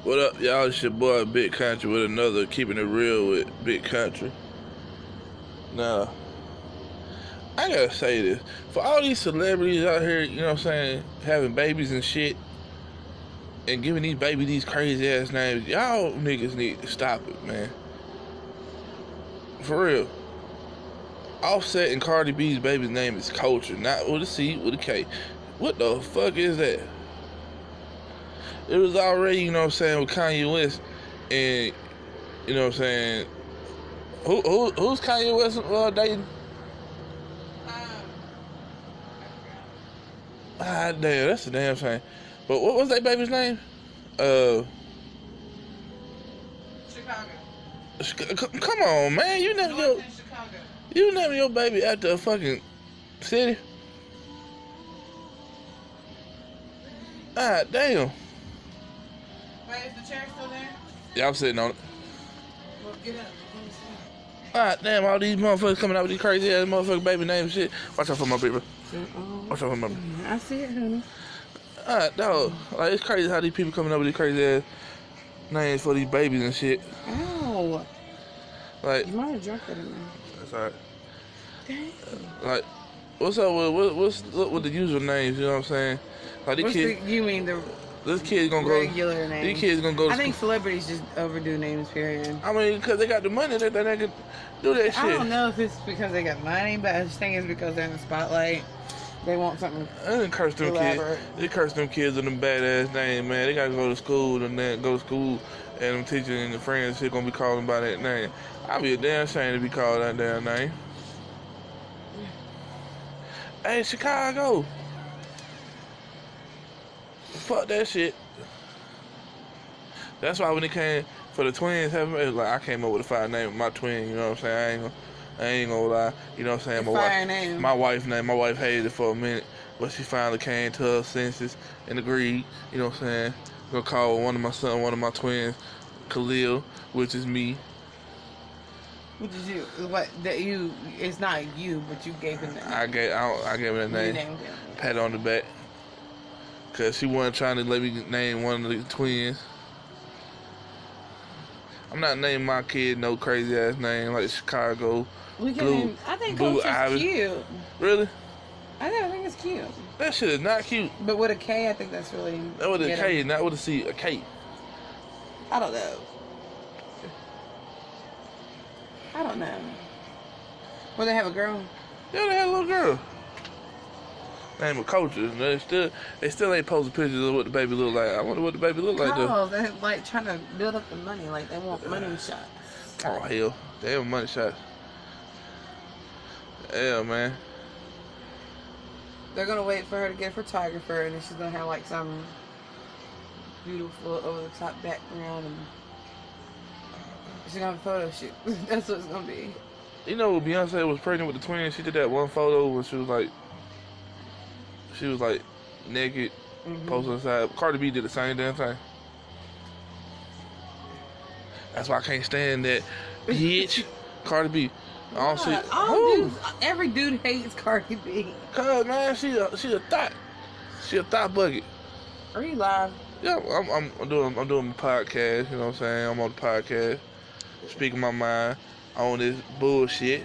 What up, y'all? It's your boy Big Country with another Keeping It Real with Big Country. Now, I gotta say this. For all these celebrities out here, you know what I'm saying, having babies and shit, and giving these babies these crazy ass names, y'all niggas need to stop it, man. For real. Offset and Cardi B's baby's name is Culture, not with a C, with a K. What the fuck is that? It was already, you know what I'm saying, with Kanye West, and, you know what I'm saying, who's Kanye West dating? Ah, damn, that's the damn shame. But what was that baby's name? Chicago. Come on, man, you name your baby after a fucking city? Ah, damn. Wait, is the chair still there? Yeah, I'm sitting on it. Well, get up. Ah, damn, all these motherfuckers coming out with these crazy ass motherfucking baby names and shit. Watch out for my people. Watch out for my people. I see it, honey. Ah, dog. Like, it's crazy how these people coming up with these crazy ass names for these babies and shit. Ow. Like, You might have drunk that in there. that's alright. Dang. Like, what's up with the user names, you know what I'm saying? Like, these kids, You mean the this kid's gonna regular names? These kids gonna go to I think school. celebrities just overdo names, period. I mean, because they got the money that they can do that shit. I don't know if it's because they got money, but I just think it's because they're in the spotlight. They want something. I didn't curse them elaborate. kids. They curse them kids with them badass names, man. They gotta go to school and then go to school, and them teachers and the friends shit gonna be calling by that name. I'll be a damn shame to be called that damn name. Hey, Chicago. Fuck that shit. That's why when it came for the twins, it was like I came up with a fire name with my twin. You know what I'm saying? I ain't gonna lie. You know what I'm saying? My wife hated it for a minute, but she finally came to her senses and agreed. You know what I'm saying? Gonna call one of my twins, Khalil, which is me. What did you? What that you? It's not you, but you gave him that. I gave her that name. Named him. Pat on the back. Cause she wasn't trying to let me name one of the twins. I'm not naming my kid no crazy ass name like Chicago. We can. I think Culture's cute. Really? I think it's cute. That shit is not cute. But with a K, I think that's really. That with a K, not with a C. A K. I don't know. I don't know. Will they have a girl? Yeah, they had a little girl. Name of Culture. They still ain't posting pictures of what the baby look like. I wonder what the baby look like though. Oh, they're like trying to build up the money. Like they want money shots. Oh hell, they have money shots. Yeah, man. They're gonna wait for her to get a photographer, and then she's gonna have like some beautiful over the top background, and she's gonna have a photo shoot. That's what it's gonna be. You know, when Beyonce was pregnant with the twins, she did that one photo when she was like naked, posted on the side. Cardi B did the same damn thing. That's why I can't stand that bitch. Cardi B. I don't see. Every dude hates Cardi B. Cause man, she a thought. She a thought bucket. Are you live? Yeah, I'm doing my podcast. You know what I'm saying? I'm on the podcast, speaking my mind on this bullshit.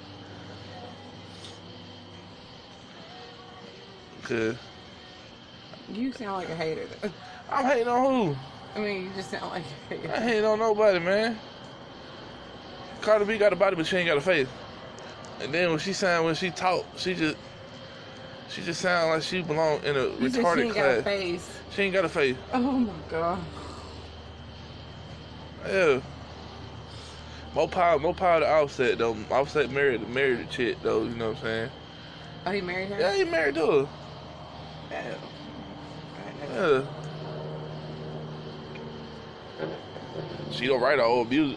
Cause you sound like a hater. Though. I'm hating on who? I mean, you just sound like a hater. I hating on nobody, man. Cardi B got a body, but she ain't got a face. And then when she talk, she just sound like she belong in a retarded class. Got a face. She ain't got a face. Oh my god. Yeah. More power to Offset though. Offset married the chick though. You know what I'm saying? Oh, he married her? Yeah, he married her. Oh. Yeah. She don't write her old music.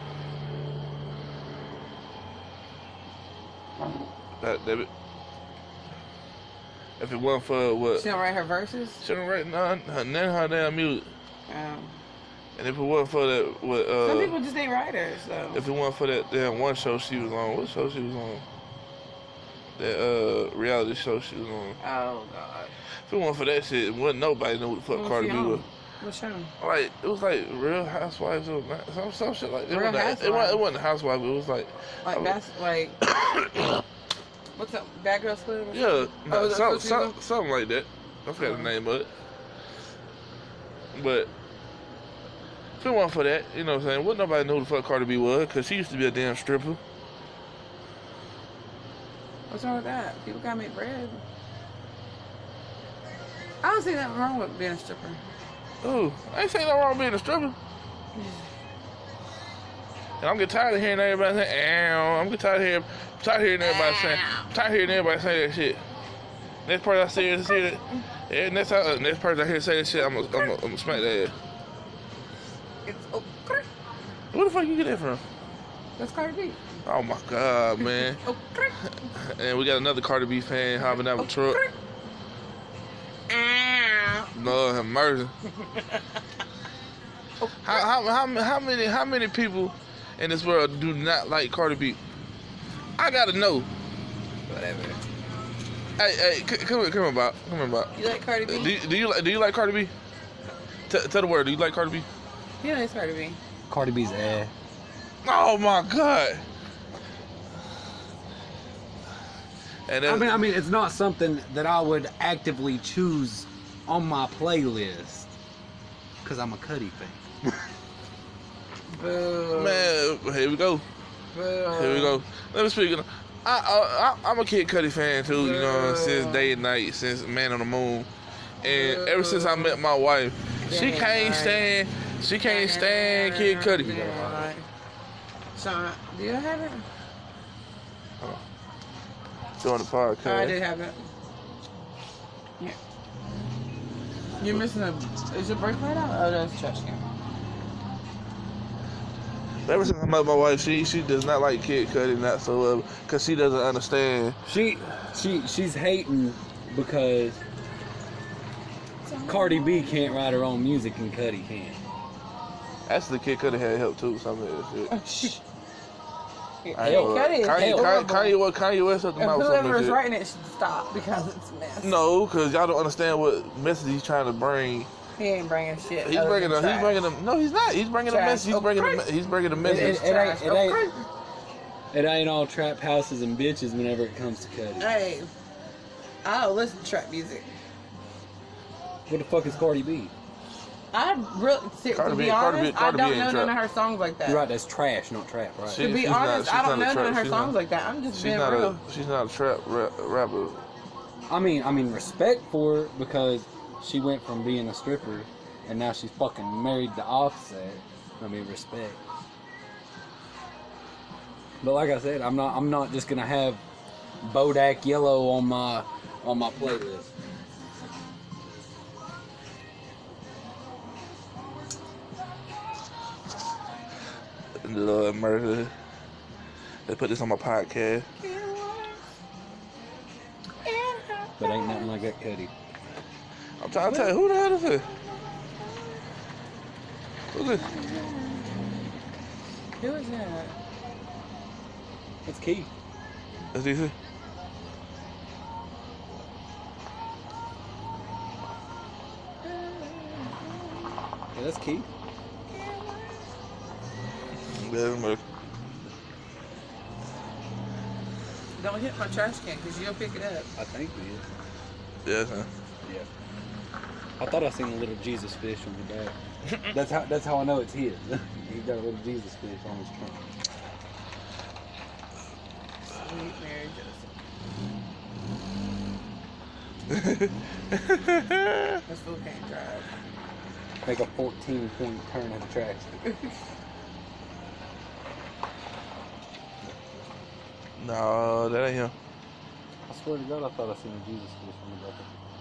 Damn it. If it wasn't for what? She don't write her verses? She don't write none her damn music. Oh. And if it wasn't for that, what? Some people just ain't writers, so. If it wasn't for that damn one show she was on, what show she was on? That reality show she was on. Oh god. If it wasn't for that shit, wouldn't nobody know what the fuck Cardi B was. What show? Like it was like Real Housewives or some shit like that. Real It wasn't Housewives. It was like what's up? Bad Girls Club? Yeah, Oh, something like that. I forgot the name of it. But if it wasn't for that, you know what I'm saying, wouldn't nobody know who the fuck Cardi B was, because she used to be a damn stripper. What's wrong with that? People gotta make bread. I don't see nothing wrong with being a stripper. Oh, I ain't saying nothing wrong with being a stripper. And I'm getting tired of hearing everybody say, ow. I'm getting tired of hearing everybody saying, that shit. Next person I see it, yeah, next person I hear say that shit, I'm gonna smack that ass. It's Where the fuck you get that from? That's Cardi B. Oh my God, man. And we got another Cardi B fan hopping out of the truck. Lord have mercy. How many people in this world do not like Cardi B? I gotta know. Whatever. Hey, come here, Bob. You like Cardi B? Do you like Cardi B? Tell the word. Do you like Cardi B? He likes Cardi B. Cardi B's ass. Oh my God. And I mean, it's not something that I would actively choose on my playlist, cause I'm a Cudi fan. Boo. Man, here we go. Boo. Here we go. Let me speak. I'm a Kid Cudi fan too, you know, since Day and Night, since Man on the Moon. And ever since I met my wife, she can't stand Kid Cudi. Sean, do you have it? Doing the podcast. I did have it. Yeah. You're missing is your brake light out? Oh, that's trash can. Ever since I met my wife, she does not like Kid Cudi whatsoever, because she doesn't understand. She's hating because Cardi B can't write her own music and Cudi can. Actually, Kid Cudi had help too, some of that shit. Kanye West up the mouth. Whoever is writing it should stop because it's a mess. No, because y'all don't understand what message he's trying to bring. He ain't bringing shit. He's bringing them. No, he's not. He's bringing a message. He's bringing a message. It ain't all trap houses and bitches whenever it comes to Cudi. Hey, I don't listen to trap music. What the fuck is Cardi B? I really, to be honest, I don't know none of her songs like that. You're right, that's trash, not trap, right? To be honest, I don't know none of her songs like that. I'm just being real. She's not a trap rapper. I mean, respect for her because she went from being a stripper and now she's fucking married to Offset. I mean, respect. But like I said, I'm not just gonna have Bodak Yellow on my playlist. Lord mercy. They put this on my podcast. But ain't nothing like that Cudi. I'm trying to tell you, who the hell is this? Who's this? Who is that? That's Keith. That's DC? Yeah, that's Keith. Don't hit my trash can because you'll pick it up. I think he is. Yes, huh? Yeah. I thought I seen a little Jesus fish on the back. That's how I know it's his. He's got a little Jesus fish on his trunk. Sweet Mary Joseph. I still can't drive. Make a 14-point turn at the track. No, that ain't him. I swear to God, I thought I seen a Jesus fish on the back.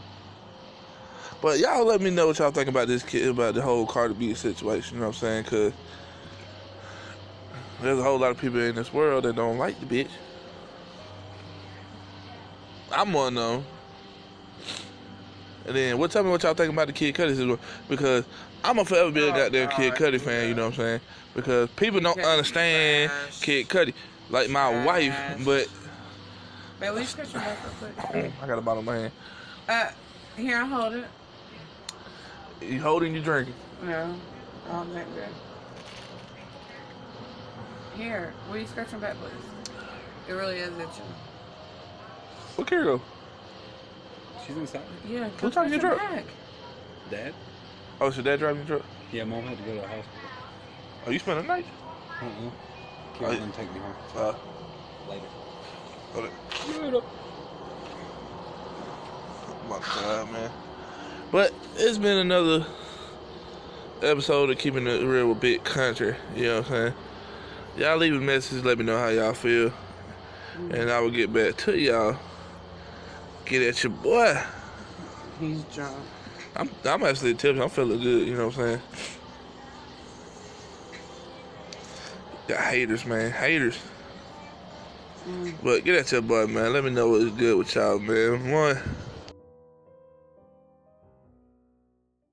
But y'all let me know what y'all think about this kid, about the whole Cardi B situation, you know what I'm saying? Because there's a whole lot of people in this world that don't like the bitch. I'm one of them. And then, tell me what y'all think about the Kid Cudi situation. Because I'm going to forever be a goddamn Kid Cudi fan, you know what I'm saying? Because people don't understand Kid Cudi. Like my wife, but... Man, will you scratch your back real quick? I got a bottle in my hand. Here, I'll hold it. You holding, you drinking. No, I don't think that. Here, will you scratch my back, please? It really is itching. What Kara go? She's inside. Yeah, What time you scratch drop? your back. Dad? Oh, so Dad driving the truck? Yeah, Mom had to go to the hospital. Oh, you spending the night? Karen didn't take me home. Later. Hold it. Later. Oh my God, man. But it's been another episode of Keeping It Real with Big Country. You know what I'm saying? Y'all leave a message, let me know how y'all feel. And I will get back to y'all. Get at your boy. He's drunk. I'm actually tipsy. I'm feeling good, you know what I'm saying? Got haters, man. Haters. But get at your boy, man. Let me know what's good with y'all, man. One.